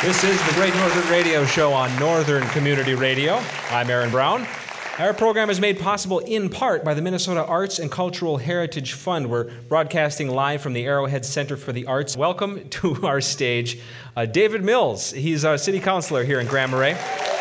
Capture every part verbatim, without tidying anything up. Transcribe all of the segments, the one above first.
This is the Great Northern Radio Show on Northern Community Radio. I'm Aaron Brown. Our program is made possible in part by the Minnesota Arts and Cultural Heritage Fund. We're broadcasting live from the Arrowhead Center for the Arts. Welcome to our stage, uh, David Mills. He's a city councilor here in Grand Marais.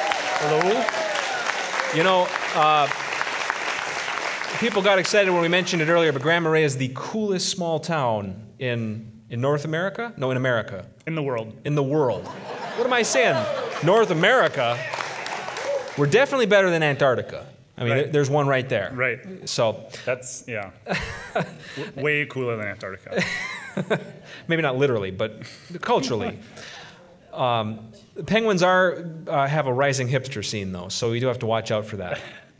Hello. You know, uh, people got excited when we mentioned it earlier, but Grand Marais is the coolest small town in in North America? No, in America. In the world. In the world. What am I saying? North America. We're definitely better than Antarctica. I mean, Right. there's one right there. Right. So That's, yeah. W- way cooler than Antarctica. maybe not literally, but culturally. Um, penguins are uh, have a rising hipster scene, though, so we do have to watch out for that.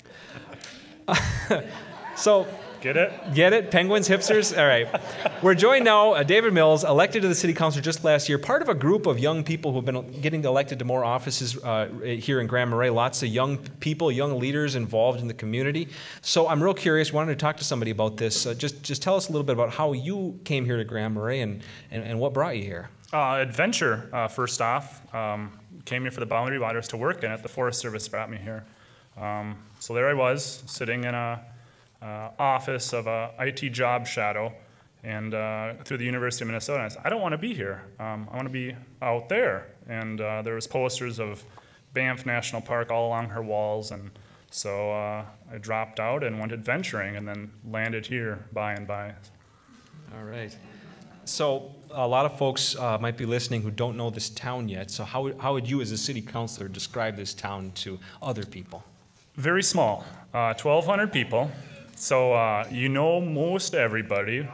so. Get it? Get it? Penguins, hipsters? All right. We're joined now, uh, David Mills, elected to the city council just last year, part of a group of young people who've been getting elected to more offices uh, here in Grand Marais. Lots of young people, young leaders involved in the community. So I'm real curious. Wanted to talk to somebody about this. Uh, just just tell us a little bit about how you came here to Grand Marais and, and, and what brought you here. Uh, adventure, uh, first off. Um, came here for the Boundary Waters to work in it. The Forest Service brought me here. Um, so there I was, sitting in a Uh, office of a I T job shadow, and uh, through the University of Minnesota. And I said, I don't want to be here. Um, I want to be out there. And uh, there was posters of Banff National Park all along her walls, and so uh, I dropped out and went adventuring, and then landed here by and by. All right. So a lot of folks uh, might be listening who don't know this town yet. So how would, how would you, as a city councilor, describe this town to other people? Very small, uh, twelve hundred people. So uh, you know most everybody.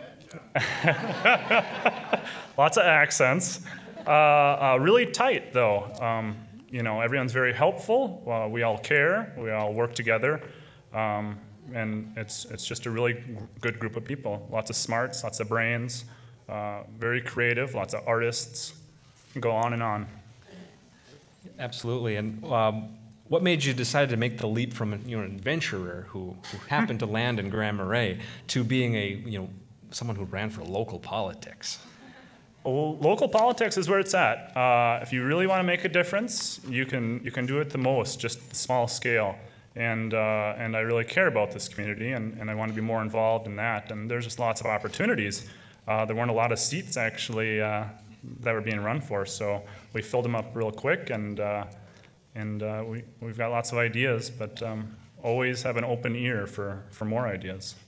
Lots of accents. Uh, uh, really tight, though. Um, you know, everyone's very helpful. Uh, we all care. We all work together, um, and it's it's just a really good group of people. Lots of smarts, lots of brains, uh, very creative. Lots of artists. Go on and on. Absolutely. And um, what made you decide to make the leap from you know, an adventurer who, who happened to land in Grand Marais to being a you know someone who ran for local politics? Well, local politics is where it's at. Uh, if you really want to make a difference, you can you can do it the most, just small scale. And uh, and I really care about this community, and, and I want to be more involved in that. And there's just lots of opportunities. Uh, there weren't a lot of seats actually uh, that were being run for, so we filled them up real quick, and uh, and uh, we we've got lots of ideas, but um, always have an open ear for, for more ideas.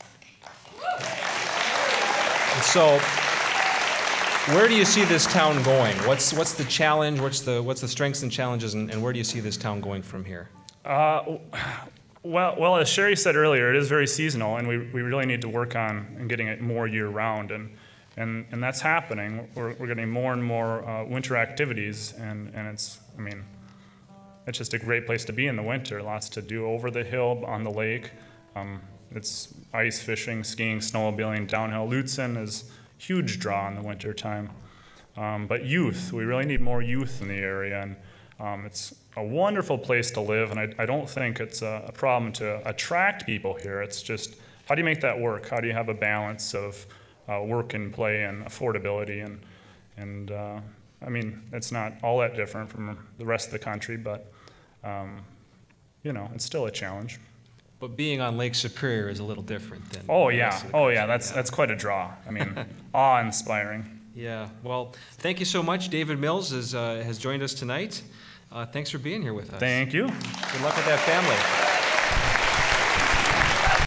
So, where do you see this town going? What's what's the challenge? What's the what's the strengths and challenges, and, and where do you see this town going from here? Uh, well, well, as Sherry said earlier, it is very seasonal, and we, we really need to work on getting it more year-round, and and and that's happening. We're we're getting more and more uh, winter activities, and, and it's I mean, it's just a great place to be in the winter. Lots to do over the hill, on the lake. Um, it's ice fishing, skiing, snowmobiling, downhill. Lutsen is a huge draw in the winter time. Um, but youth, we really need more youth in the area, and um, it's a wonderful place to live, and I, I don't think it's a, a problem to attract people here. It's just, how do you make that work? How do you have a balance of uh, work and play and affordability? And, and uh, I mean, it's not all that different from the rest of the country, but, um, you know, it's still a challenge. But being on Lake Superior is a little different than. Oh, the yeah. rest of the Oh, country. yeah. That's, that's quite a draw. I mean, awe-inspiring. Yeah. Well, thank you so much. David Mills is, uh, has joined us tonight. Uh, thanks for being here with us. Thank you. Good luck with that family.